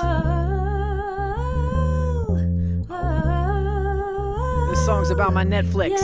This song's about my Netflix.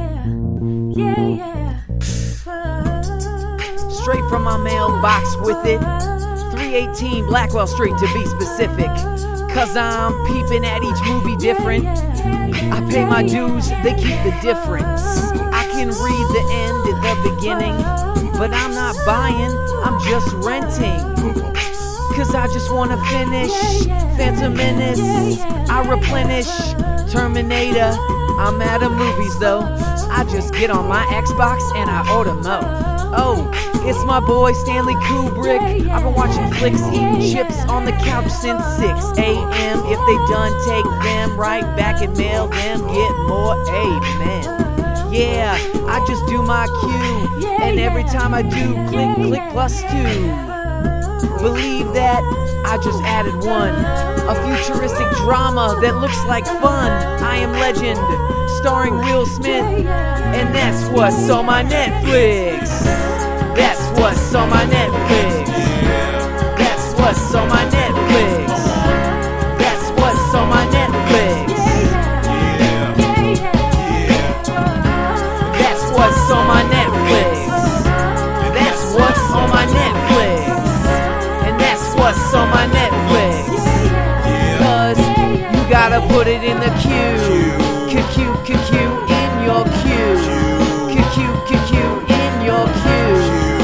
Straight from my mailbox with it. 318 Blackwell Street to be specific. Cause I'm peeping at each movie different. I pay my dues, they keep the difference. I can read the end and the beginning, but I'm not buying, I'm just renting. Cause I just wanna finish Phantom Menace, I replenish Terminator. I'm out of movies though, I just get on my Xbox and I order mo. Oh, it's my boy Stanley Kubrick. I've been watching flicks, eating chips on the couch since 6 a.m. If they done, take them right back and mail them, get more, amen. Yeah, I just do my cue, and every time I do, click, click +2. Believe that, I just added one. A futuristic drama that looks like fun. I Am Legend, starring Will Smith. And that's what's on my Netflix. That's what's on my Netflix. That's what's on my Netflix. That's what's on my Netflix. That's what's on my Netflix. That's what's on my Netflix. And that's what's on my Netflix. Cause you gotta put it in the queue. Q-Q-Q-Q in your queue. Q-Q-Q-Q in your queue.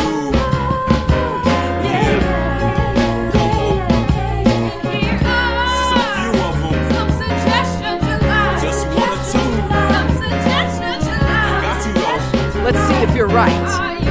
Let's see if you're right.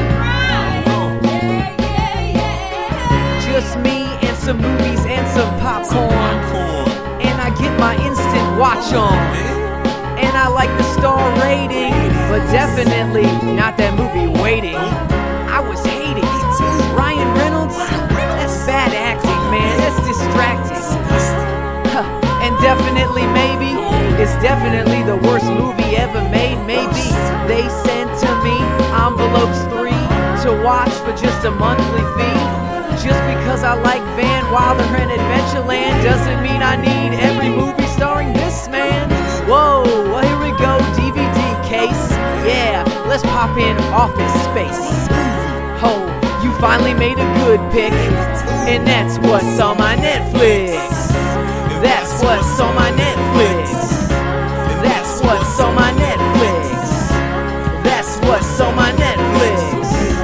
Just me and some movies and some popcorn. And I get my instant watch on. And I like the star rating, but definitely not that movie Waiting. I was hating Ryan Reynolds. That's bad acting, man. That's distracting. And definitely maybe it's definitely the worst movie ever made. Maybe they sent to me envelopes 3 to watch for just a monthly fee. Just because I like Van Wilder and Adventureland doesn't mean I need every movie starring this man. Whoa, well here we go, DVD case. Yeah, let's pop in Office Space. Oh, you finally made a good pick, and that's what's on my Netflix. That's what's on my Netflix. That's what's on my Netflix. That's what's on my Netflix.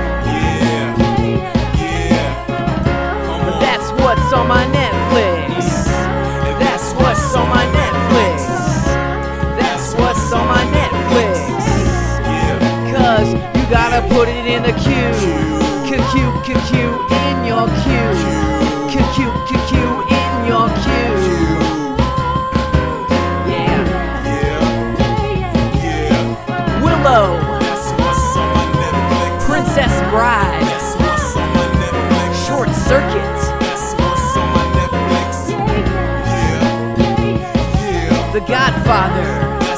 That's what's on my Netflix. That's what's on my Netflix. That's what's on my Netflix. Cause you gotta put it in a queue. Q-Q-Q-Q in your queue. Q-Q-Q-Q in your queue. Yeah. Willow. Princess Bride. Short Circuit. The Godfather.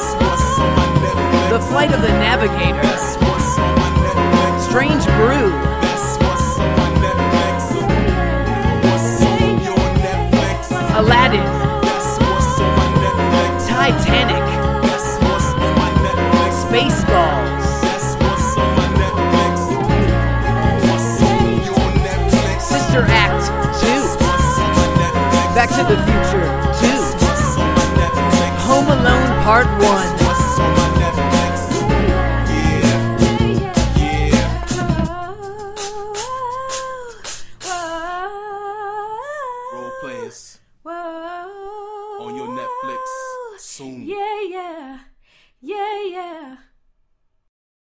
The Flight of the Navigator. Strange Brew. Aladdin. Titanic. Spaceballs. Sister Act 2. Back to the Future 2. Home Alone Part 1. Role players on your Netflix soon. Yeah, yeah, yeah, yeah.